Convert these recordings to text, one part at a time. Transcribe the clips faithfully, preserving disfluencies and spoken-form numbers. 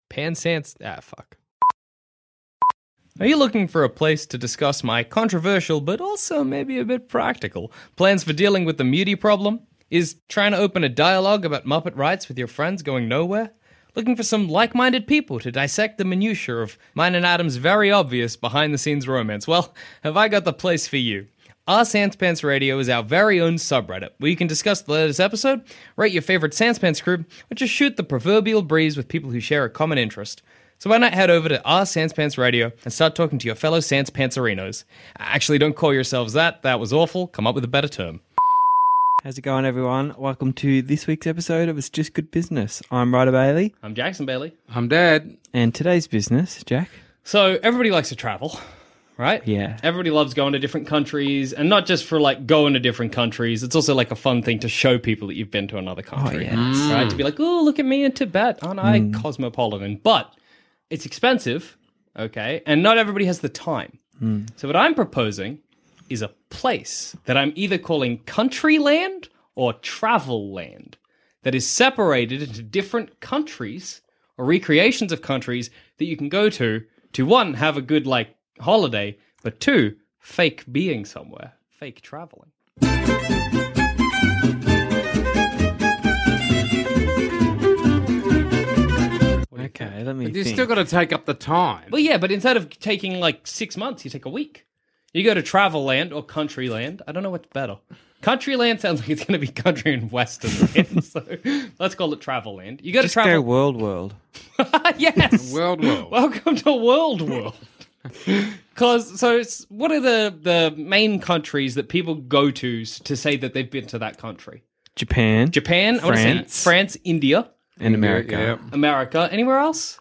Pansance... Ah, fuck. Are you looking for a place to discuss my controversial, but also maybe a bit practical, plans for dealing with the mutie problem? Is trying to open a dialogue about Muppet rights with your friends going nowhere? Looking for some like-minded people to dissect the minutiae of mine and Adam's very obvious behind-the-scenes romance? Well, have I got the place for you. Our Sans Pants Radio is our very own subreddit, where you can discuss the latest episode, rate your favorite Sans Pants crew, or just shoot the proverbial breeze with people who share a common interest. So why not head over to Our Sans Pants Radio and start talking to your fellow Sans Pantserinos? Actually, don't call yourselves that. That was awful. Come up with a better term. How's it going, everyone? Welcome to this week's episode of It's Just Good Business. I'm Ryder Bailey. I'm Jackson Bailey. I'm Dad. And today's business, Jack? So everybody likes to travel, right? Yeah. Everybody loves going to different countries, and not just for like going to different countries. It's also like a fun thing to show people that you've been to another country. Oh, yes. Right? Mm. To be like, oh, look at me in Tibet. Aren't I mm. cosmopolitan? But it's expensive, okay? And not everybody has the time. Mm. So what I'm proposing is a place that I'm either calling country land or travel land that is separated into different countries or recreations of countries that you can go to to, one, have a good, like, holiday, but two, fake being somewhere, fake traveling. Okay, let me But you think. still got to take up the time. Well, yeah, but instead of taking, like, six months, you take a week. You go to travel land or country land. I don't know what's better. Country land sounds like it's going to be country and western land, so let's call it travel land. You go Just to travel. go world, world. Yes, World world. Welcome to World World. Because so, it's, what are the the main countries that people go to to say that they've been to that country? Japan. Japan, I want to France. say France, India, And America. Yeah. America. Anywhere else?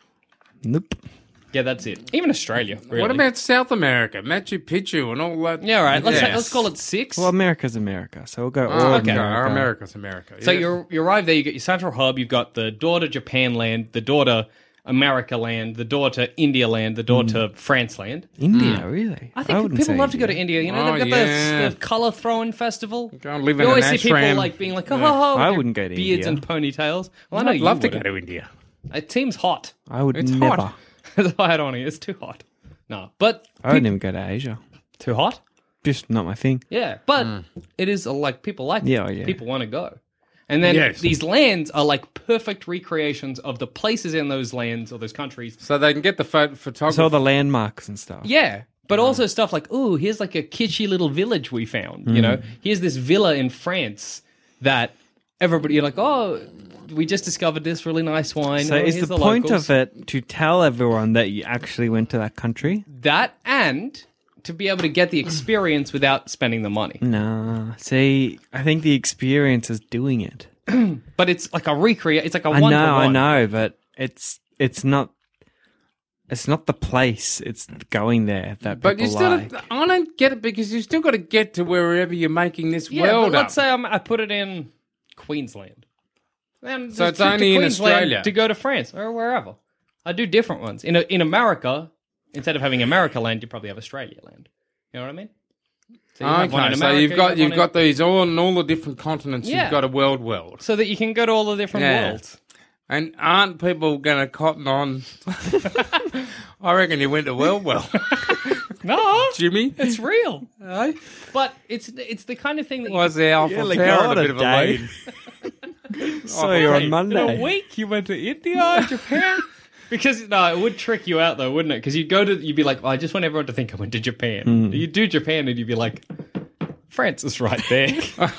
Nope. Yeah, that's it. Even Australia. Really. What about South America? Machu Picchu and all that? Yeah, all right. Let's Yes. let's call it six. Well, America's America, so we'll go Oh, all okay. America. America's America. So yeah. you you arrive there, you get your central hub, you've got the door to Japan land, the door to America land, the door to India land, the door Mm. to France land. India, really? I think wouldn't people say love to go India. to India. You know, Oh, they've got yeah. the, the colour throwing festival. Go and live You in always an see people ashram. like being like, oh, Yeah. oh, I with wouldn't go to beards India. and ponytails. Well, I know I'd you love to wouldn't. go to India. It seems hot. I would It's never. hot. That's why I don't want to. It's too hot. No, but I wouldn't even go to Asia. too hot. Just not my thing. Yeah, but it is a, like people like it. Yeah, yeah. People want to go. And then Yes. these lands are like perfect recreations of the places in those lands or those countries. So they can get the pho- photography. So all the landmarks and stuff. Yeah, but also stuff like, oh, here's like a kitschy little village we found. You know, here's this villa in France that everybody, you're like, oh, we just discovered this really nice wine. So oh, is here's the point locals. of it to tell everyone that you actually went to that country? That and to be able to get the experience without spending the money. No. See, I think the experience is doing it. But it's like a recreate. It's like a I one know, to I one. know, but it's it's not it's not the place. It's going there that But people you still, like. I don't get it because you still got to get to wherever you're making this Yeah, world but let's up. say I'm, I put it in Queensland. Then So just it's trip to only in Queensland Australia. to go to France or wherever. I do different ones. In a, in America, instead of having America land, you probably have Australia land. You know what I mean? So you have one Okay, in so America, you've you got have you've one got these all on all the different continents. Yeah. You've got a world world, so that you can go to all the different Yeah. worlds. and aren't people going to cotton on? I reckon you went to world world, No, Jimmy. it's real. Eh? But it's it's the kind of thing that you Was the Alpha like, Tower what a a bit of a day. lead? So you're on In a Monday. week, you went to India, Japan. Because no, it would trick you out though, wouldn't it? Because you'd go to, you'd be like, oh, I just want everyone to think I went to Japan. Hmm. You'd do Japan, and you'd be like, France is right there.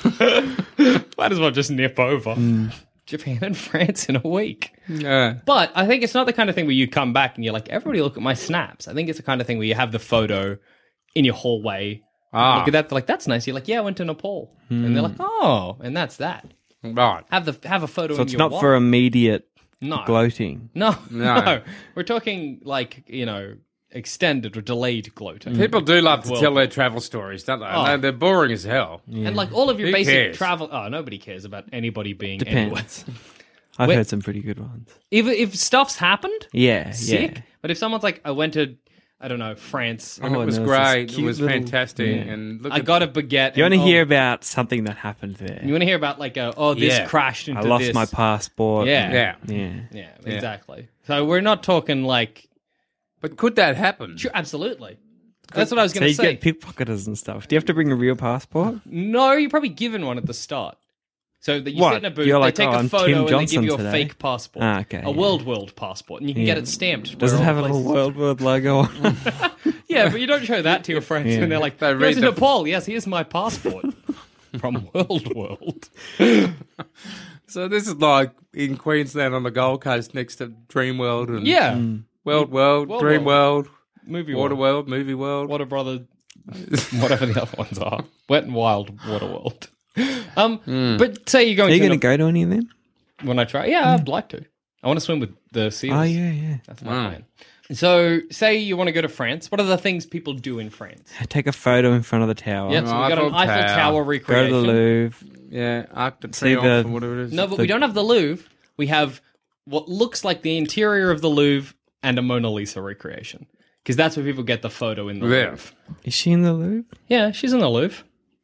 Might as well just nip over. Hmm. Japan and France in a week. Yeah. But I think it's not the kind of thing where you come back and you're like, everybody look at my snaps. I think it's the kind of thing where you have the photo in your hallway. Ah. Look at that. They're like, that's nice. You're like, yeah, I went to Nepal. And they're like, oh, and that's that. Right. Have the have a photo So in it's your not wall. for immediate no. gloating. No, No. no, We're talking like, you know, extended or delayed gloating. People do love to Well- tell their travel stories, don't they? Oh. No, they're boring as hell. And like all of your Who basic cares? travel. Oh, nobody cares about anybody being anywhere. Depends. I've Wait. heard some pretty good ones. If, if stuff's happened, Yeah, sick. yeah. But if someone's like, I went to I don't know, France. And Oh, it was and there was this great. It cute was little- fantastic. yeah. And look I at got a baguette. You want to and, hear oh, about something that happened there? You want to hear about like, a, oh, this Yeah. crashed into I lost this. my passport. Yeah. Yeah. Yeah. Yeah, Yeah. exactly. So we're not talking like, But could that happen? sure, absolutely. That's what I was So going you to say. get pickpocketers and stuff. Do you have to bring a real passport? No, you're probably given one at the start. So that you What? sit in a booth, You're they like, take "Oh, a I'm photo Tim and they Johnson give you a today." fake passport. Ah, okay, A yeah. World World passport. And you can Yeah. get it stamped. Does where it all have a places- little World World logo on? Yeah, but you don't show that to your friends. Yeah. And they're like, They "Go read to the- Nepal. Yes, here's my passport." From World World. So this is like in Queensland on the Gold Coast next to Dreamworld and Yeah. World World, World Dream World, Movie Water World. World, Movie World. Water Brother, whatever the other ones are. Wet and Wild Water World. Um, But say you're going Are you to going to go to any of them? when I try. Yeah, I'd like to. I want to swim with the seals. Oh, yeah, yeah. That's my plan. So, say you want to go to France. What are the things people do in France? Take a photo in front of the tower. Yep, so we got an Eiffel Eiffel Tower. Tower Go to recreation. the Louvre. Yeah, Arc de See Triomphe the- or whatever it is. No, but The- we don't have the Louvre. We have what looks like the interior of the Louvre and a Mona Lisa recreation. Because that's where people get the photo in the Yeah. Louvre. Is she in the Louvre? Yeah, she's in the Louvre.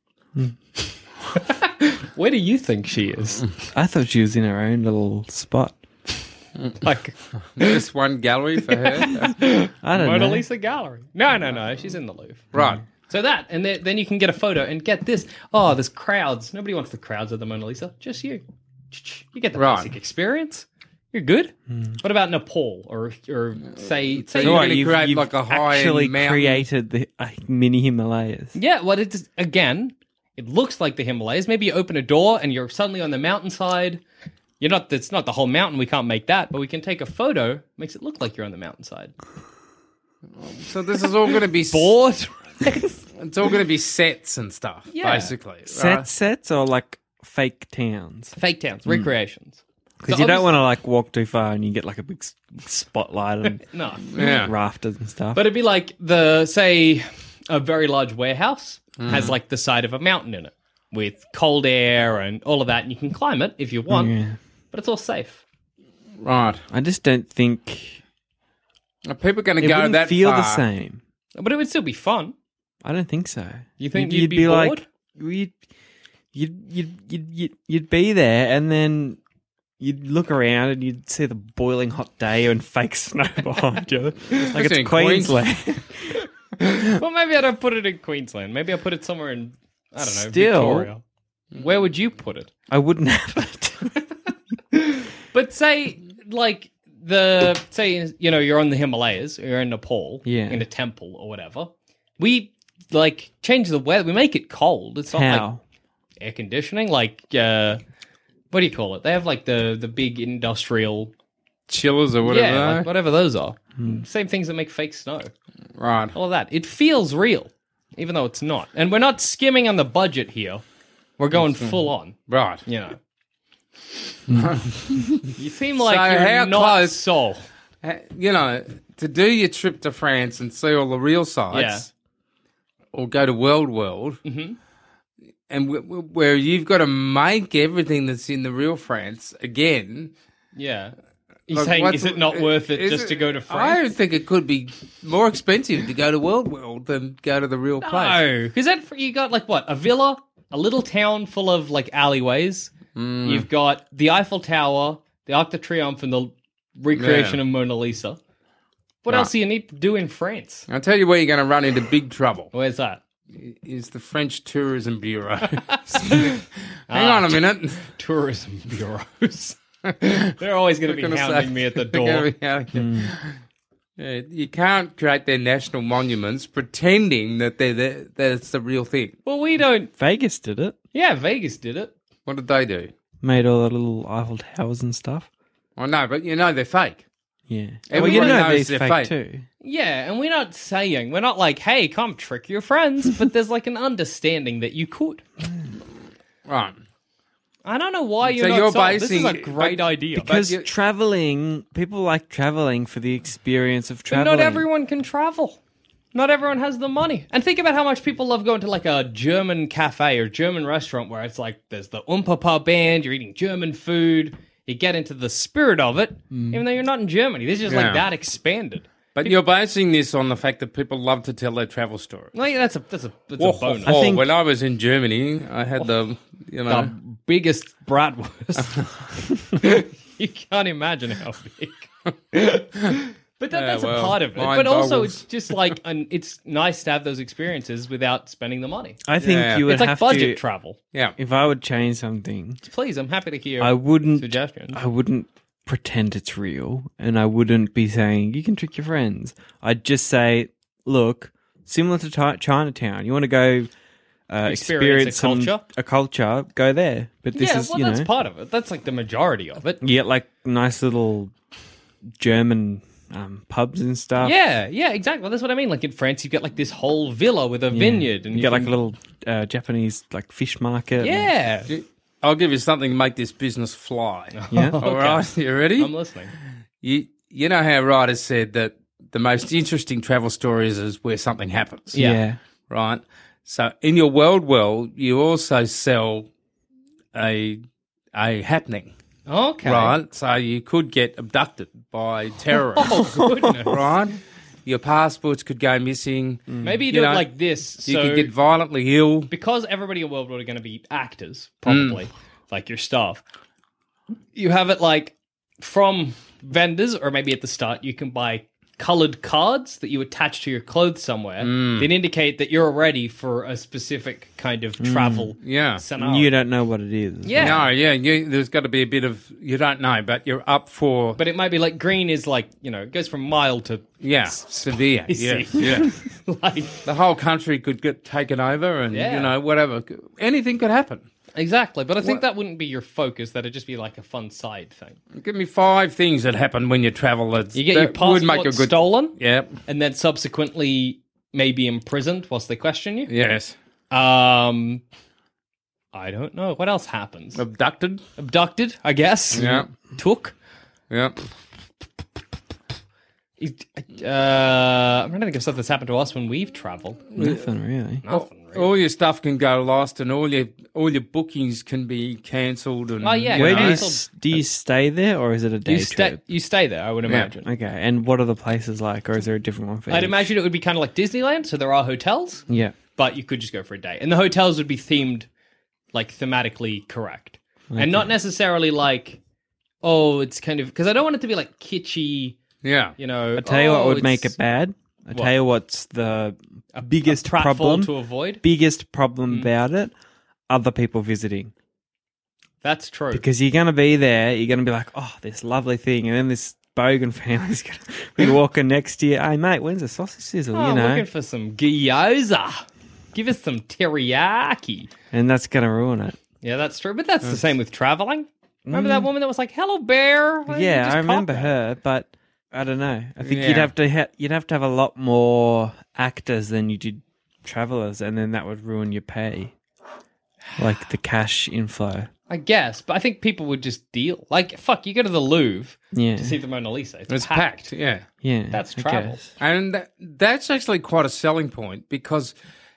Where do you think she is? I thought she was in her own little spot. Like Just one gallery for her. I don't Mona know. Lisa Gallery. No, no, no. She's in the Louvre. Right. So that, and then, then you can get a photo and get this. Oh, there's crowds. Nobody wants the crowds of the Mona Lisa. Just you. You get the Right. basic experience. You're good. What about Nepal or or say say So you- you're what, gonna you've, create you've like a high-end actually mountain- created the uh, mini Himalayas. yeah. What it's again. It looks like the Himalayas. Maybe you open a door and you're suddenly on the mountainside. You're not. It's not the whole mountain. We can't make that, but we can take a photo. Makes it look like you're on the mountainside. So this is all going to be Bored. It's all going to be sets and stuff, Yeah. basically. Set right? sets or like fake towns? Fake towns, recreations. Because So you don't obviously- want to like walk too far and you get like a big s- spotlight and No. Yeah. rafters and stuff. But it'd be like the say a very large warehouse has like the side of a mountain in it with cold air and all of that, and you can climb it if you want, Yeah. but it's all safe. Right. I just don't think Are people going to it go wouldn't that feel far? the same. But it would still be fun. I don't think so. You think you'd be like bored? you'd, you'd you'd you'd you'd you'd be there and then you'd look around and you'd see the boiling hot day and fake snow behind you, like Especially it's in Queensland. Well, maybe I don't put it in Queensland. Maybe I put it somewhere in I don't know Still- Victoria. Where would you put it? I wouldn't have it. But say like the say you know you're on the Himalayas, or you're in Nepal, Yeah. in a temple or whatever. We like change the weather. We make it cold. It's not like How? air conditioning. Like uh, what do you call it? They have like the the big industrial Chillers or whatever. yeah, they like are? whatever those are. Hmm. Same things that make fake snow. Right. All of that. It feels real, even though it's not. And we're not skimming on the budget here. We're going full on. Right. You know. You seem like So you're how not close- so. Uh, You know, to do your trip to France and see all the real sites, or go to World World, Mm-hmm. and w- w- where you've got to make everything that's in the real France again. Yeah. You're Like, saying, what's- is it not worth it is just it- to go to I France? think it could be more expensive to go to World World than go to the real place. No, because that you got like what a villa, a little town full of like alleyways. Mm. You've got the Eiffel Tower, the Arc de Triomphe, and the recreation Yeah. of Mona Lisa. What Right. else do you need to do in France? I'll tell you where you're going to run into big trouble. Where's that? Is the French Tourism Bureau. Hang on a minute. Tourism bureaus. They're always going to be Gonna hounding say- me at the they're gonna door. be hounding you. Yeah, you can't create their national monuments pretending that they're the, that it's the real thing. Well, we don't. Vegas did it. Yeah, Vegas did it. What did they do? Made all the little Eiffel Towers and stuff. I know, but you know they're fake. Yeah. Everybody well, you know knows these they're fake, fake. too. Yeah, and we're not saying we're not like, hey, come trick your friends, but there's like an understanding that you could. Right. I don't know why you're So not you're sold. This is a basing- great but- idea. Because you- traveling, people like traveling for the experience of But traveling. not everyone can travel. Not everyone has the money. And think about how much people love going to like a German cafe or German restaurant where it's like there's the Umpapa band, you're eating German food, you get into the spirit of it, even though you're not in Germany. This is just Yeah. like that expanded. But you're basing this on the fact that people love to tell their travel stories. Well, yeah, that's a that's a that's Whoa, a bonus. whoa, I think- when I was in Germany, I had the, you know, The biggest bratwurst. You can't imagine how big. But that, Yeah, that's well, a part of it. mine But also, boggles. it's just like an, it's nice to have those experiences without spending the money. I think Yeah. you would It's like have budget to. travel. yeah. If I would change something, Please, I'm happy to hear I wouldn't. suggestions. I wouldn't pretend it's real, and I wouldn't be saying you can trick your friends. I'd just say, look, similar to Chi- Chinatown, you want to go uh, Experience experience a some- culture? a culture, go there. But this yeah, is, well, you that's know, part of it. That's like the majority of it. you get like nice little German um, pubs and stuff. Yeah, yeah, exactly. Well, that's what I mean. Like in France, you get like this whole villa with a Yeah. vineyard, and you, you get like can- a little uh, Japanese like fish market. yeah. I'll give you something to make this business fly. Yeah. All right, you ready? I'm listening. You you know how writers said that the most interesting travel stories is where something happens. Yeah. yeah. Right. So in your world world, you also sell a a happening. Okay. Right. So you could get abducted by terrorists. Oh goodness. right. Your passports could go missing. Maybe you You do know, it like this. You so could get violently ill. because everybody in World War are going to be actors, probably like your staff. You have it like from vendors, or maybe at the start you can buy colored cards that you attach to your clothes somewhere that indicate that you're ready for a specific kind of travel Yeah. scenario. You don't know what it is. yeah. No, yeah, you, there's got to be a bit of you don't know, but you're up for But it might be like green is like, you know, it goes from mild to yeah severe. Yeah, spicy. yeah. like The whole country could get taken over, and Yeah. you know whatever, anything could happen. exactly. But I think What- that wouldn't be your focus. That'd just be like a fun side thing. Give me five things that happen when you travel. That's, You get your that passport would make a good. stolen, Yeah. and then subsequently maybe imprisoned whilst they question you. Yes. Um, I don't know. What else happens? Abducted. Abducted, I guess. Yeah. Took. Yeah. It- Uh, I'm trying to think of stuff that's happened to us when we've travelled. Nothing really. Nothing really. All your stuff can go lost, and all your all your bookings can be cancelled. And Oh, yeah, you Where know, do you cancelled. s- do you stay there, or is it a day You stay. trip? You stay there. I would imagine. Okay, and what are the places like, or is there a different one for I'd each? imagine it would be kind of like Disneyland. So there are hotels, Yeah. but you could just go for a day, and the hotels would be themed like thematically correct, and not necessarily like, oh, it's kind of because I don't want it to be like kitschy. yeah. You know, I tell you what oh, would make it's it bad. I What? tell you what's the biggest a pratfall problem. to avoid. biggest problem about it. Other people visiting, That's true. because you're gonna be there. You're gonna be like, oh, this lovely thing, and then this bogan family's gonna be walking next to you. Hey, mate, when's the sausage sizzle? oh, you I'm know, looking for some gyoza. Give us some teriyaki. and that's gonna ruin it. Yeah, that's true. But that's the same with traveling. Remember that woman that was like, "Hello, bear." Why don't you Yeah, just I pop remember that? her, but I don't know. I think Yeah. you'd have to ha- you'd have to have a lot more actors than you did travelers, and then that would ruin your pay, like the cash inflow. I guess, but I think people would just deal. Like, fuck, you go to the Louvre Yeah, to see the Mona Lisa. It's, It's packed. packed. Yeah. yeah, That's I travel. guess. And that, that's actually quite a selling point because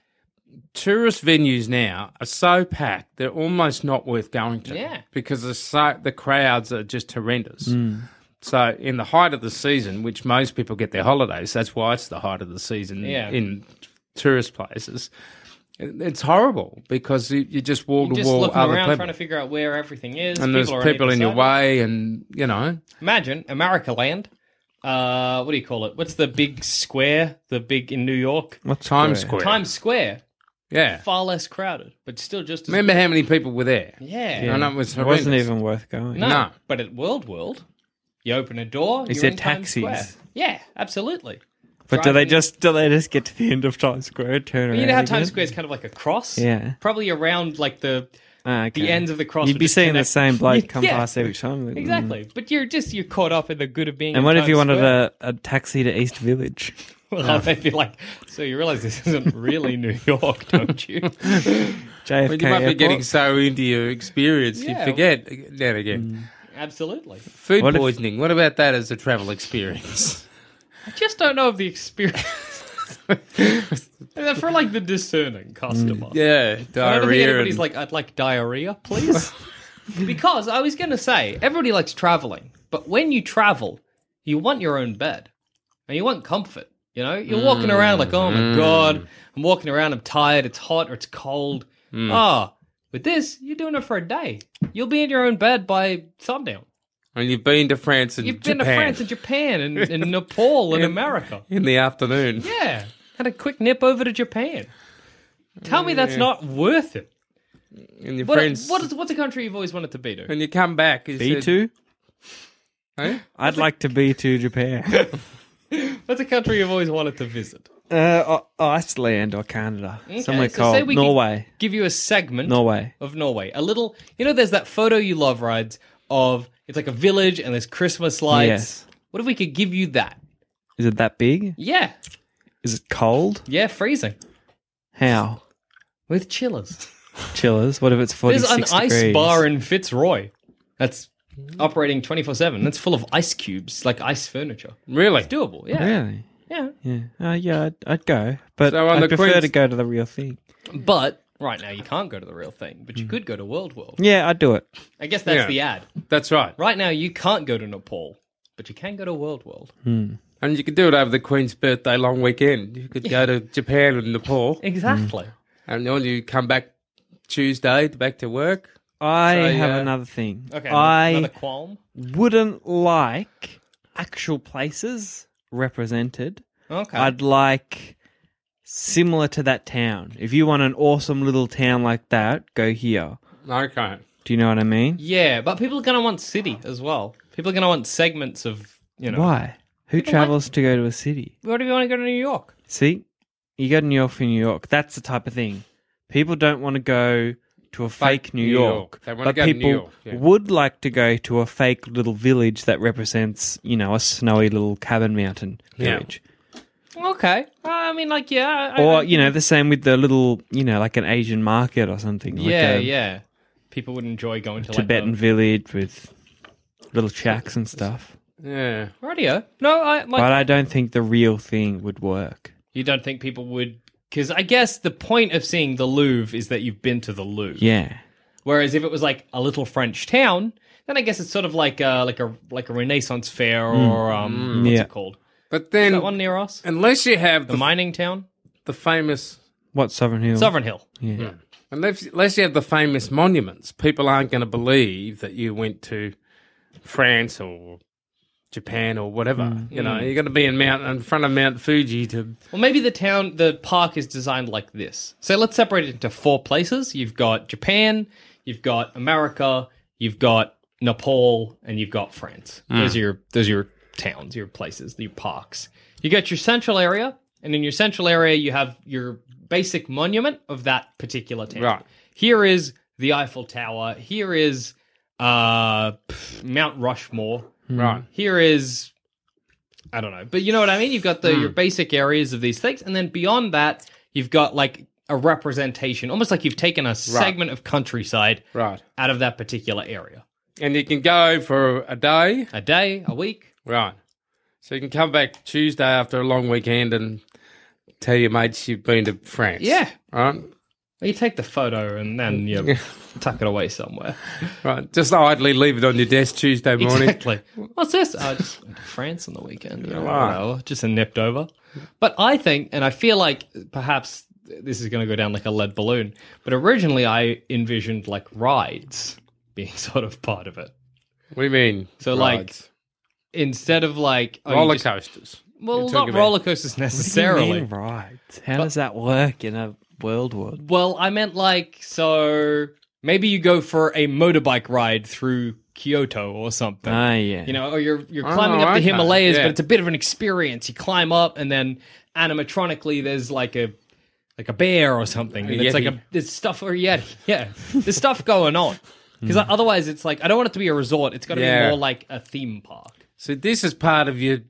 tourist venues now are so packed they're almost not worth going to. Yeah. Because the so, the crowds are just horrendous. Mm. So in the height of the season, which most people get their holidays, that's why it's the height of the season Yeah. in tourist places. it- It's horrible because you, you just wall You're to just wall looking other around people, trying to figure out where everything is. and there's are on people either in your side. way, and you know, Imagine America Land. Uh, what do you call it? What's the big square? The big in New York? What's Times Square? Square. Times Square. Yeah. Far less crowded, but still just as Remember how many people were there? Yeah. Yeah. I know it was It wasn't horrendous. even worth going. No, No. but at World World, you open a door. Is you're there in Times Square. taxis? Yeah, absolutely. But do they Driving- just do they just get to the end of Times Square, turn around? You know how again? Times Square is kind of like a cross? Yeah. Probably around like the Ah, okay. the ends of the cross. You'd would be just seeing the connect- same bloke come Yeah, past every time. Exactly, but you're just you're caught up in the good of being. And in what if Times you wanted Square. a, a taxi to East Village? Well, they'd be like, so you realize this isn't really New York, don't you? J F K Well, you might be Airport? getting so into your experience, Yeah. you forget now and again. Absolutely. Food What if- poisoning. What about that as a travel experience? I just don't know of the experience. For like the discerning customer. yeah, I don't think diarrhea. anybody's and- like, I'd like diarrhea, please. Because I was going to say, everybody likes traveling, but when you travel, you want your own bed. and you want comfort. You know, you're walking around like, oh my god, I'm walking around, I'm tired, it's hot or it's cold. Ah, with this, you're doing it for a day. You'll be in your own bed by sundown. And you've been to France and You've Japan been to France and Japan and, and Nepal and America. in the afternoon. Yeah, had a quick nip over to Japan. Tell me that's not worth it. And your What, friends. what is, what's a country you've always wanted to be to? When you come back, you B said, two? Eh? I'd like to be to Japan. What's a country you've always wanted to visit? uh, I- Iceland or Canada. Okay, Somewhere so cold. say we could Norway. Give you a segment Norway. of Norway. A little, you know, there's that photo you love rides of, it's like a village and there's Christmas lights. Yes. What if we could give you that? Is it that big? Yeah. Is it cold? Yeah, freezing. How? With chillers. Chillers. What if it's There's forty-six an degrees? ice bar in Fitzroy that's operating twenty-four seven. That's full of ice cubes, like ice furniture. Really? It's doable, yeah. Really? Yeah. Yeah. Uh, yeah, I'd, I'd go. But So on I the prefer Queen's- to go to the real thing. But right now you can't go to the real thing, but you could go to World World. Yeah, I'd do it. I guess that's Yeah. the ad. That's right. Right now you can't go to Nepal, but you can go to World World. And you could do it over the Queen's birthday long weekend. You could go to Japan and Nepal, Exactly. and then you come back Tuesday back to work. I So, have yeah. another thing. Okay, I another qualm. wouldn't like actual places represented. Okay. I'd like similar to that town. If you want an awesome little town like that, go here. Okay. Do you know what I mean? Yeah, but people are going to want city as well. People are going to want segments of, you know. Why? Who People travels to go to a city? What if you want to go to New York? See, you go to New York for New York. That's the type of thing. People don't want to go to a fake, New, New York. York. They wanna but go to New people York, yeah. would like to go to a fake little village that represents, you know, a snowy little cabin mountain Yeah. village. Okay. I mean, like, yeah. I, Or, I- you know, the same with the little, you know, like an Asian market or something. Like yeah, a yeah. People would enjoy going to Tibetan like village with little shacks and stuff. Yeah. a radio. No, I like. But I don't think the real thing would work. You don't think people would? Because I guess the point of seeing the Louvre is that you've been to the Louvre. Yeah. Whereas if it was like a little French town, then I guess it's sort of like a, like a like a Renaissance fair or um, what's Yeah. it called? But Is then, that one near us? unless you have The the, mining town, the famous, What, Sovereign Hill? Sovereign Hill. Yeah. unless, unless you have the famous monuments, people aren't going to believe that you went to France or Japan or whatever. You know, you're going to be in Mount in front of Mount Fuji to. Well, maybe the town, the park is designed like this. So let's separate it into four places. You've got Japan, you've got America, you've got Nepal, and you've got France. Those are your those are your towns, your places, your parks. You got your central area, and in your central area you have your basic monument of that particular town. Right. Here is the Eiffel Tower. Here is uh, pff, Mount Rushmore. Right. Here is, I don't know, but you know what I mean? You've got the your basic areas of these things, and then beyond that, you've got like a representation, almost like you've taken a segment of countryside Right. out of that particular area. And you can go for a day. A day, a week. Right. So you can come back Tuesday after a long weekend and tell your mates you've been to France. Yeah. Right. You take the photo and then you tuck it away somewhere. Right. Just idly leave it on your desk Tuesday morning. Exactly. What's this? I just went to France on the weekend. You know, Right. whatever, just a nipped over. But I think, and I feel like perhaps this is going to go down like a lead balloon, but originally I envisioned like rides being sort of part of it. What do you mean? So, like, rides? Instead of like oh, you roller just- coasters. well, You're not talking about- roller coasters necessarily. Right. How does that work in a world war? Well, I meant like so maybe you go for a motorbike ride through Kyoto or something. Ah, yeah. You know, or you're you're Oh, climbing up the okay. Himalayas, Yeah. but it's a bit of an experience. You climb up, and then animatronically, there's like a like a bear or something. And it's like Yeti. a there's stuff or yeti. Yeah, there's stuff going on. Because otherwise, it's like I don't want it to be a resort. It's got to Yeah. be more like a theme park. So this is part of your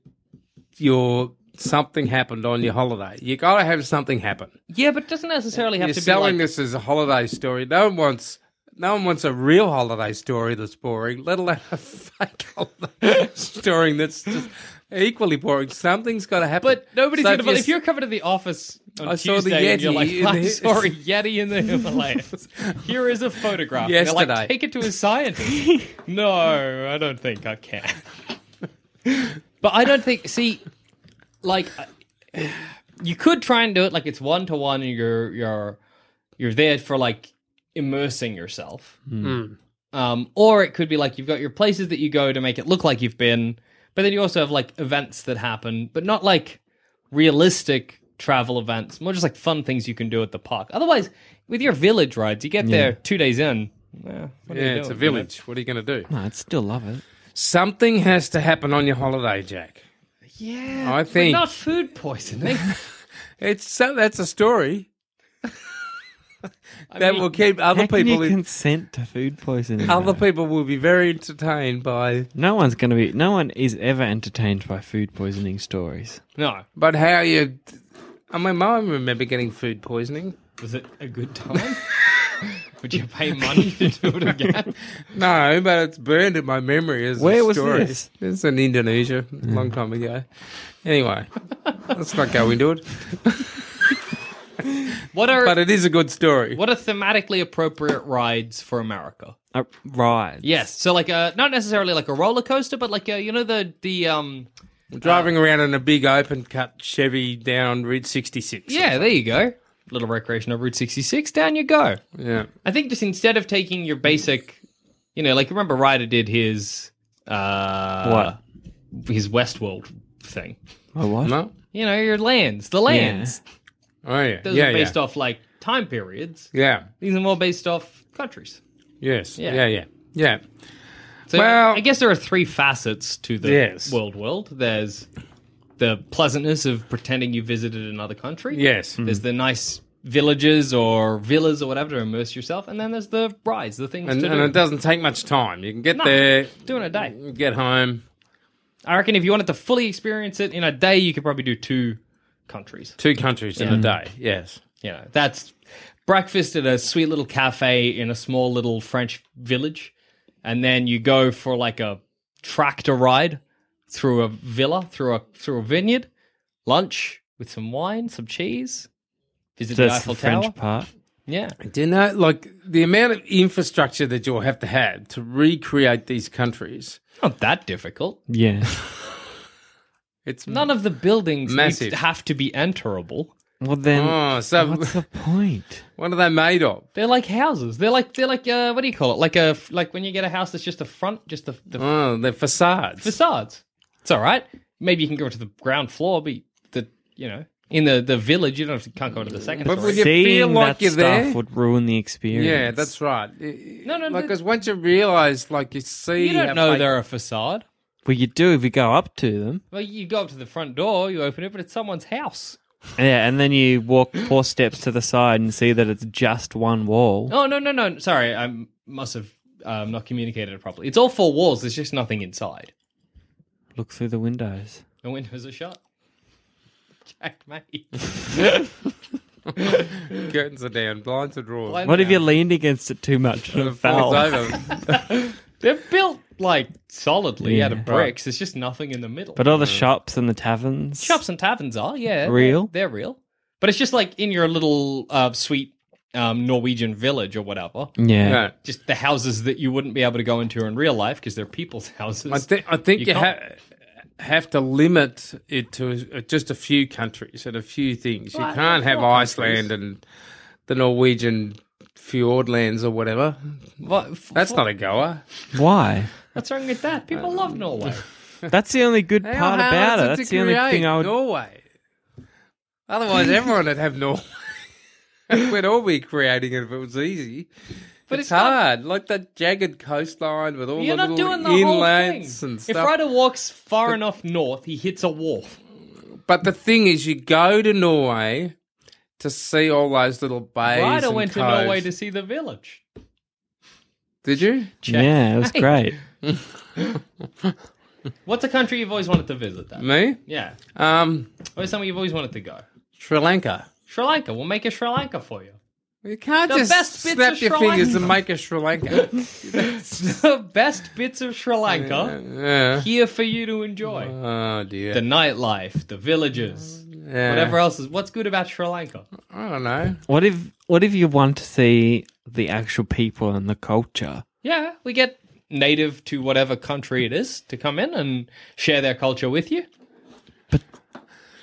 your something happened on your holiday. You got to have something happen. Yeah, but it doesn't necessarily have You're to be selling like. this as a holiday story. No one wants. No one wants a real holiday story that's boring, let alone a fake holiday story that's just equally boring. Something's got to happen. But nobody's So going to if believe. you- If you're coming to the office on I saw the Tuesday and you're Yeti like, in I the- saw a Yeti in the Himalayas. Here is a photograph. And they're Yesterday. like, take it to a scientist. No, I don't think I can. But I don't think. See, like uh, you could try and do it like it's one to one, and you're you're you're there for like immersing yourself. Mm. Um, or it could be like you've got your places that you go to make it look like you've been, but then you also have like events that happen, but not like realistic travel events, more just like fun things you can do at the park. Otherwise, with your village rides, you get there two days in. Well, what are Yeah, you it's a doing, village. What are you going to do? No, I'd still love it. Something has to happen on your holiday, Jack. you know? Yeah, I but think- not food poisoning. It's so that's a story that mean, will keep other How can people. you In, consent to food poisoning? other though? people will be very entertained by. No one's going to be. No one is ever entertained by food poisoning stories. No, But how you? I mean, I remember getting food poisoning. was it a good time? Would you pay money to do it again? No, but it's burned in my memory as Where a was story. this? It's in Indonesia, a long time ago. Anyway, let's not go into it. What are But it is a good story. what are thematically appropriate rides for America? Uh, right. Yes, so like a not necessarily like a roller coaster, but like a, you know the the um Driving around in a big open cut Chevy down Route sixty-six. yeah, there you go. Little recreation of Route sixty-six, down you go. Yeah. I think just instead of taking your basic, you know, like remember Ryder did his uh his Westworld thing. Oh, what? No? You know, your lands, the lands. Oh, yeah. Those yeah, are based yeah. off like time periods. Yeah. These are more based off countries. Yes. Yeah. Yeah, yeah. Yeah. So Well- I guess there are three facets to the Yes. world world. There's the pleasantness of pretending you visited another country. Yes. There's the nice villages or villas or whatever to immerse yourself. And then there's the rides, the things And, to and do. it doesn't take much time. You can get No, there, do in a day. get home, I reckon if you wanted to fully experience it in a day, you could probably do two countries. two countries in a day. Yes. You know, that's breakfast at a sweet little cafe in a small little French village. And then you go for like a tractor ride through a villa, through a through a vineyard, lunch with some wine, some cheese, visit the That's Eiffel the French Tower. part. Yeah. Do you know, like, the amount of infrastructure that you'll have to have to recreate these countries? Not that difficult. Yeah. It's None of the buildings Massive. need to have to be enterable. Well, then, Oh, so what's the point? what are they made of? They're like houses. They're like they're like uh, what do you call it? Like a like when you get a house that's just a front, just the, the Oh, they're facades. facades. It's all right. Maybe you can go to the ground floor, but the you know in the, the village you don't have to, can't go to the second But story. would you feel Seeing like that you're stuff there? would ruin the experience. Yeah, that's right. No, no, no. Because once you realise, like, you see... You how don't know fake- they're a facade. Well, you do if you go up to them. Well, you go up to the front door, you open it, but it's someone's house. Yeah, and then you walk four steps to the side and see that it's just one wall. Oh no, no, no. Sorry, I must have um, not communicated it properly. It's all four walls. There's just nothing inside. Look through the windows. The windows are shut. Jack, mate. Curtains are down, blinds are drawn. Blinds- What if you leaned against it too much and It it fell? falls over. They're built like solidly Yeah. out of bricks. There's just nothing in the middle. But all the shops and the taverns. Shops and taverns are, yeah. they're- Real? They're, real. But it's just like in your little uh, sweet um, Norwegian village or whatever. Yeah. No. Just the houses that you wouldn't be able to go into in real life because they're people's houses. I, thi- I think You you, can't. ha- have to limit it to uh, just a few countries and a few things. You Well, can't yeah, have four Iceland and the Norwegian Fjordlands or whatever. What, f- That's f- not a goer. Why? What's wrong with that? People love Norway. That's the only good How part hard about is it. to That's the only create thing I would. Norway. Otherwise, everyone would have Norway. We'd all be creating it if it was easy. But it's, it's not- hard, like that jagged coastline with all You're the not little doing the whole thing. inlets and If stuff. Ryder walks far enough north, he hits a wall. But the thing is, you go to Norway to see all those little bays. Ryder and went to coves. Norway to see the village. Did you? Check. Yeah, it was Hey. great. What's a country you've always wanted to visit, then? Me? Yeah. Um, Where's somewhere you've always wanted to go? Sri Lanka. Sri Lanka. We'll make a Sri Lanka for you. You can't The just best bits snap of your Sri fingers Lanka. and make a Sri Lanka. The best bits of Sri Lanka yeah. here for you to enjoy. Oh dear. The nightlife, the villages, Yeah. whatever else is. What's good about Sri Lanka? I don't know. What if what if you want to see the actual people and the culture? Yeah, we get native to whatever country it is to come in and share their culture with you.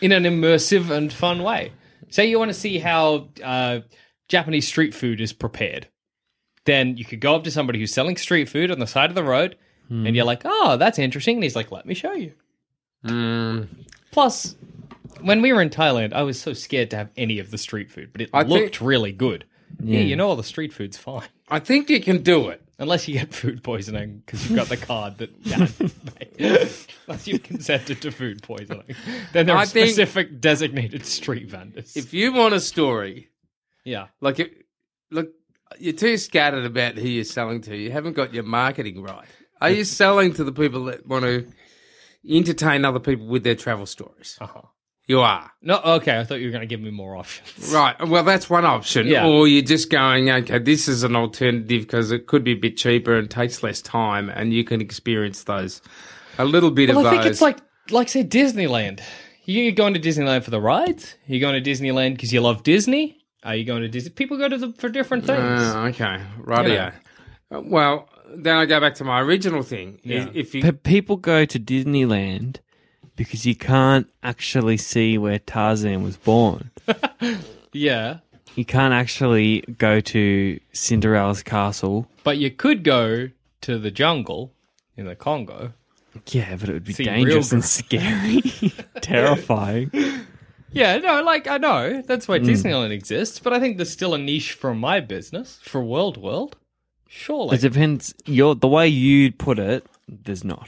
in an immersive and fun way. Say you want to see how uh, Japanese street food is prepared. Then you could go up to somebody who's selling street food on the side of the road, mm. and you're like, oh, that's interesting. And he's like, let me show you. Mm. Plus, when we were in Thailand, I was so scared to have any of the street food, but it I looked think- really good. Yeah. yeah, you know all the street food's fine. I think you can do it. Unless you get food poisoning because you've got the card that you had to pay. Unless you've consented to food poisoning. Then there are I think- specific designated street vendors. If you want a story, yeah. like, it, look, you're too scattered about who you're selling to. You haven't got your marketing right. Are you selling to the people that want to entertain other people with their travel stories? Uh-huh. You are. No, okay, I thought you were going to give me more options. Right. Well, that's one option. Yeah. Or you're just going, okay, this is an alternative because it could be a bit cheaper and takes less time and you can experience those. A little bit Well, of I those. think it's like, like say, Disneyland. You're going to Disneyland for the rides? Are you going to Disneyland because you love Disney? Are you going to Disney? People go to them for different things. Uh, okay. Rightio. Uh, Well, then I go back to my original thing. Yeah. If you, But people go to Disneyland because you can't actually see where Tarzan was born. Yeah. You can't actually go to Cinderella's castle. But you could go to the jungle in the Congo. Yeah, but it would be See dangerous real and scary. Terrifying. Yeah, no, like, I know. That's Mm. why Disneyland exists. But I think there's still a niche for my business, for World World. Surely. It depends. Your The way you put it, there's not,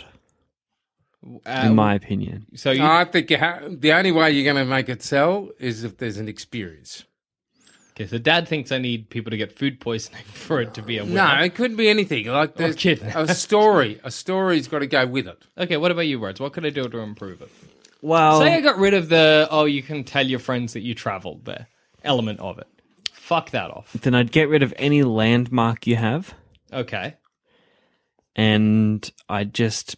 Uh, in my opinion. So you... I think you ha- the only way you're going to make it sell is if there's an experience. Okay, so Dad thinks I need people to get food poisoning for it to be a winner. No, it could be anything. Like there's kidding. a story. A story's got to go with it. Okay, what about you, Words? What could I do to improve it? Well, Say I got rid of the, oh, you can tell your friends that you traveled there element of it. Fuck that off. then I'd get rid of any landmark you have, Okay. and I'd just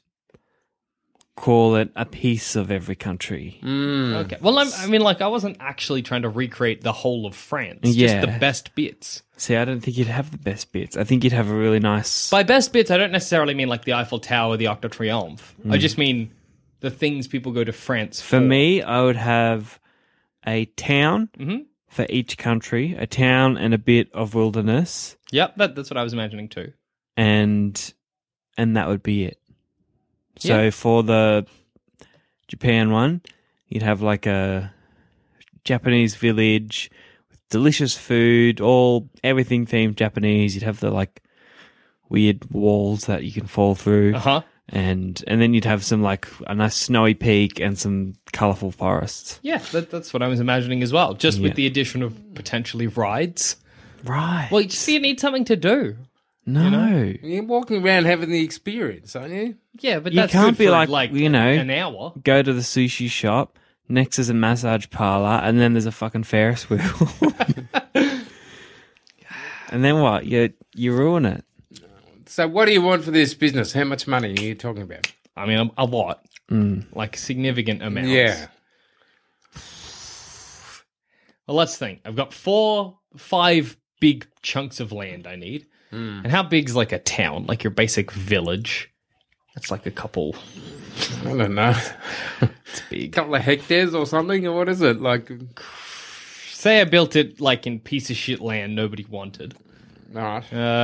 call it a piece of every country. Okay. Well, I'm, I mean, like, I wasn't actually trying to recreate the whole of France. Yeah. Just the best bits. See, I don't think you'd have the best bits. I think you'd have a really nice... By best bits, I don't necessarily mean like the Eiffel Tower, the Arc de Triomphe. I Hmm. just mean the things people go to France for. For me, I would have a town Mhm. for each country, a town and a bit of wilderness, Yep, that, that's what I was imagining too. and and that would be it. So Yeah. for the Japan one, you'd have like a Japanese village with delicious food, all everything themed Japanese. You'd have the like weird walls that you can fall through. Uh huh. And and then you'd have some like a nice snowy peak and some colourful forests. Yeah, that, that's what I was imagining as well. Just Yeah. with the addition of potentially rides. Right. Well, you see, you need something to do. no. You're walking around having the experience, aren't you? Yeah, but You that's can't good be for, like, like you know, an hour. Go to the sushi shop. Next is a massage parlor, and then there's a fucking Ferris wheel. And then what? You you ruin it. So what do you want for this business? How much money are you talking about? I mean, a, a lot, like significant amounts. Yeah. Well, let's think. I've got four, five big chunks of land I need. And how big's like a town? Like your basic village? That's like a couple. I don't know. It's big. couple of hectares or something, or what is it? Like, Say I built it like in piece of shit land nobody wanted. right.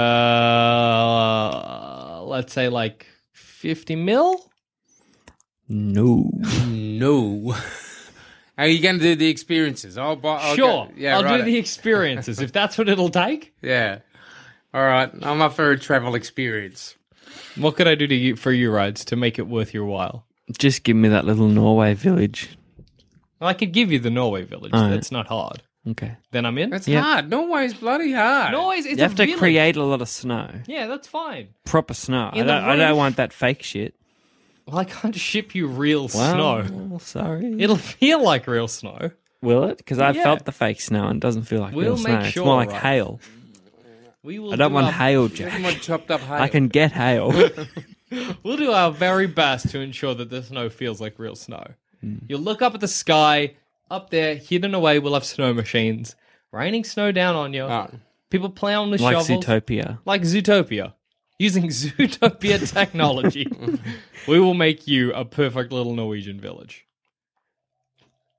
Uh, let's say like fifty mil. No. No. Are you going to do the experiences? I'll buy. I'll Sure, Go, yeah, I'll right. do the experiences if that's what it'll take. Yeah. All right. I'm up for a travel experience. What could I do to you for you, Rides, to make it worth your while? Just give me that little Norway village. Well, I could give you the Norway village. All right. That's not hard. Okay. Then I'm in. That's Yeah. hard. Norway's bloody hard. Norway's it's You have a to village. create a lot of snow. Yeah, that's fine. Proper snow. I In don't, the I don't roof. want that fake shit. Well, I can't ship you real Well, snow. sorry. It'll feel like real snow. Will it? Because I Yeah. felt the fake snow and it doesn't feel like We'll real snow. make It's sure, more like right? hail. We will. I don't do want our, hail, Doesn't Jack. want chopped up hay. I can get hail. We'll do our very best to ensure that the snow feels like real snow. Hmm. You'll look up at the sky. Up there, hidden away, we'll have snow machines raining snow down on you. Oh. People plowing with like shovels. Zootopia. Like Zootopia. Using Zootopia technology, we will make you a perfect little Norwegian village.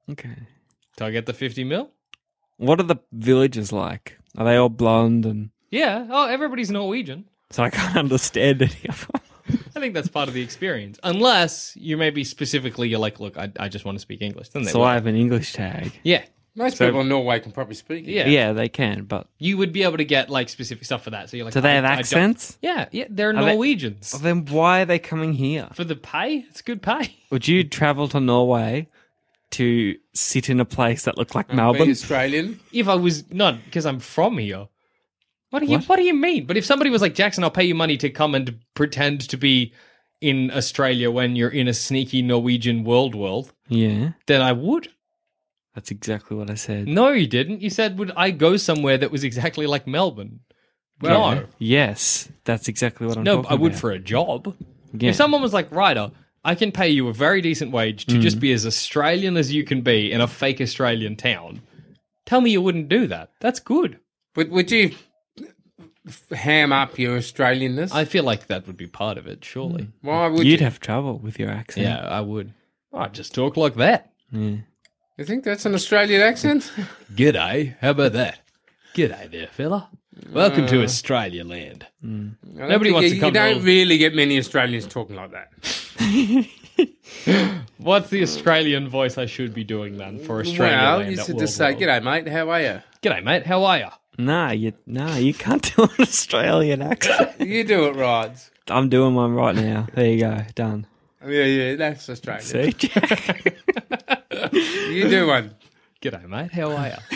Okay. Do I get the fifty mil? What are the villagers like? Are they all blonde and... Yeah. Oh, everybody's Norwegian. So I can't understand any of them. I think that's part of the experience. Unless you maybe specifically, you're like, look, I, I just want to speak English. Then they So will. I have an English tag. Yeah. Most So- people in Norway can probably speak it. Yeah. Yeah, they can, but You would be able to get like specific stuff for that. So you're like, do they I- have I don't- accents? Yeah. Yeah. They're Are they- Norwegians. Well, then why are they coming here? For the pay, it's good pay. Would you travel to Norway to sit in a place that looked like Be Melbourne? Australian. If I was not because I'm from here. What do you What? What do you mean? But if somebody was like, Jackson, I'll pay you money to come and pretend to be in Australia when you're in a sneaky Norwegian world world, Yeah, then I would. that's exactly what I said. No, you didn't. You said, would I go somewhere that was exactly like Melbourne? Yeah. No. Yes, that's exactly what I'm No, talking I would about. for a job. Yeah. If someone was like, Ryder, I can pay you a very decent wage to Mm. just be as Australian as you can be in a fake Australian town, tell me you wouldn't do that. That's good. Would, would you f- ham up your Australianness? I feel like that would be part of it, surely. Why would You'd you? have trouble with your accent. Yeah, I would. I'd just talk like that. Yeah. You think that's an Australian accent? G'day. How about that? G'day there, fella. Welcome to Australia land. I don't Nobody think wants you, to come You to don't all- really get many Australians talking like that. What's the Australian voice I should be doing then for Australia well, land? you at should World just say, War? "G'day, mate. How are you?" G'day, mate. How are you? Nah, you nah, you can't do an Australian accent. You do it right. I'm doing one right now. There you go, done. Yeah, yeah, that's Australian. See, Jack? You do one. G'day, mate. How are you?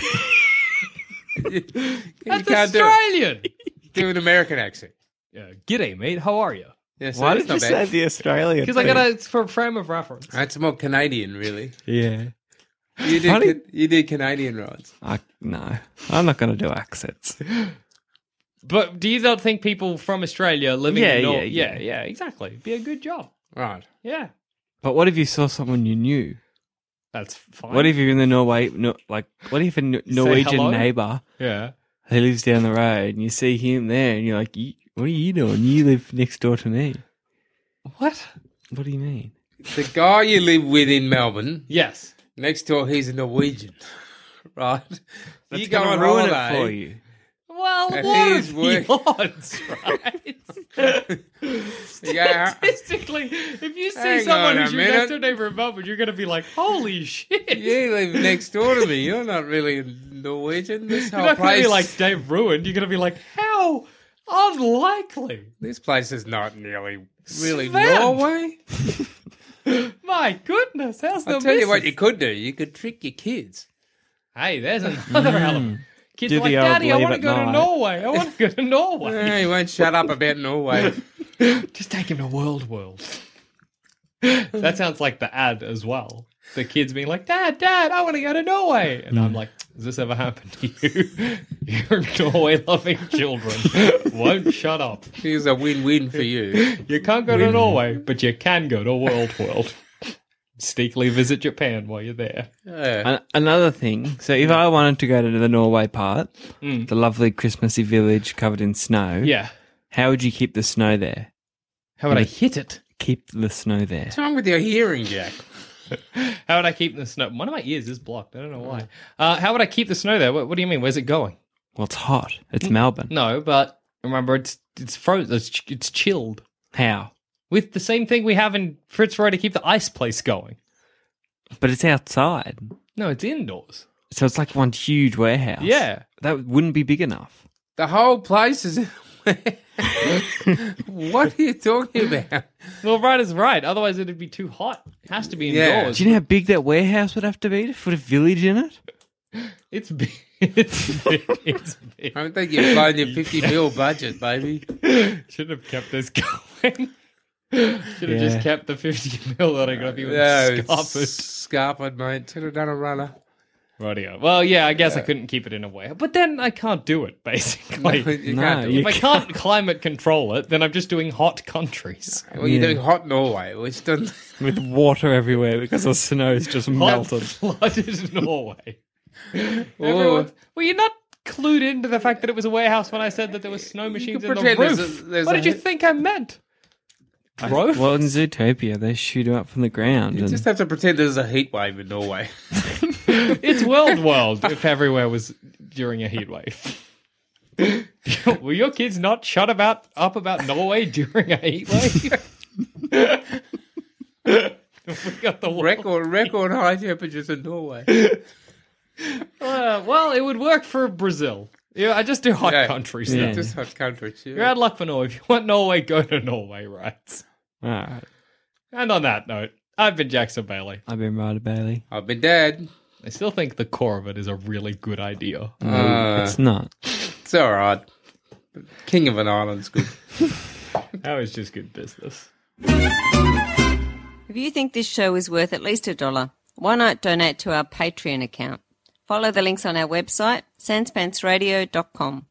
You That's can't do, Australian. do an American accent. Yeah, G'day, mate. How are you? Yeah, so Why that's did you not say bad. the Australian? Because I thing? got to it's for a frame of reference. That's more Canadian, really. Yeah. You Funny. did, you did Canadian rides. I no, I'm not going to do accents. But do you not think people from Australia living Yeah, in Nor- yeah, yeah, yeah. yeah, exactly. Be a good job. Right. Yeah, But what if you saw someone you knew? that's fine. What if you're in the Norway, no, like, what if a N- Norwegian hello? neighbour Yeah. who lives down the road and you see him there and you're like, "You- what are you doing? You live next door to me. What? What do you mean? The guy you live with in Melbourne, Yes. next door, he's a Norwegian. Right? That's you go gonna on ruin holiday. it for you. Well, And what he's are the work- odds, right? You go, Statistically, if you see Hang someone on a who's your minute. next door neighbor in Melbourne, you're going to be like, holy shit. you live next door to me. You're not really Norwegian. This You're whole not going to place, be like Dave Ruined. You're going to be like, how unlikely. this place is not nearly really Sven. Norway. My goodness, how's the I'll tell you what missus? you could do. You could trick your kids. Hey, there's another element. Kids Do are like, the old Daddy, I leave want to at go to night." Norway. I want to go to Norway. Eh, he won't shut up about Norway. Just take him to World World. That sounds like the ad as well. The kids being like, Dad, Dad, I want to go to Norway. And I'm like, has this ever happened to you? Your Norway-loving children won't shut up. Here's a win-win for you. You can't go to Norway, but you can go to World World. Sneakily visit Japan while you're there. Yeah. An- another thing, so if I wanted to go to the Norway part, Mm. the lovely Christmassy village covered in snow, Yeah. how would you keep the snow there? How would I hit it? Keep the snow there. What's wrong with your hearing, Jack? How would I keep the snow? One of my ears is blocked. I don't know why. Uh, how would I keep the snow there? What, what do you mean? Where's it going? Well, it's hot. It's Melbourne. No, but remember, it's it's frozen. It's, ch- it's chilled. How? With the same thing we have in Fitzroy to keep the ice place going. But it's outside. No, it's indoors. So it's like one huge warehouse. Yeah. That wouldn't be big enough. The whole place is... What are you talking about? Well, right is right. Otherwise, it'd be too hot. It has to be Yeah. indoors. Do you know how big that warehouse would have to be to put a village in it? It's big. It's big. It's big. I don't think you've blown your fifty mil budget, baby. Should have kept this going. Should have Yeah. just kept the fifty mil that I got even No, scarpered. scarpered, mate. Should have done a runner. Radio. Well, yeah, I guess I couldn't keep it in a way. But then I can't do it, basically. you No, can't do you If I can't climate control it, then I'm just doing hot countries. it. Well, you're Yeah. doing hot Norway, which doesn't... With water everywhere because the snow's just Hot melted. flooded Norway. Everyone, well, you're not clued into the fact that it was a warehouse when I said that there were snow machines could in the pretend roof. there's a- there's what a did you he- think I meant? Growth? Well, in Zootopia, they shoot him up from the ground. You and just have to pretend there's a heat wave in Norway. It's world world if everywhere was during a heat wave. Will your kids not shut about up about Norway during a heat wave? We got the record record high temperatures in Norway. Uh, well, it would work for Brazil. Yeah, I just do hot Yeah. countries. Yeah. Then. Just hot countries. Yeah. You're out of luck for Norway. If you want Norway, go to Norway, right? all right. And on that note, I've been Jackson Bailey. I've been Ryder Bailey. I've been dead. I still think the core of it is a really good idea. Uh, It's not. it's all right. King of an Island's good. That was just good business. If you think this show is worth at least a dollar, why not donate to our Patreon account? Follow the links on our website, sans pants radio dot com.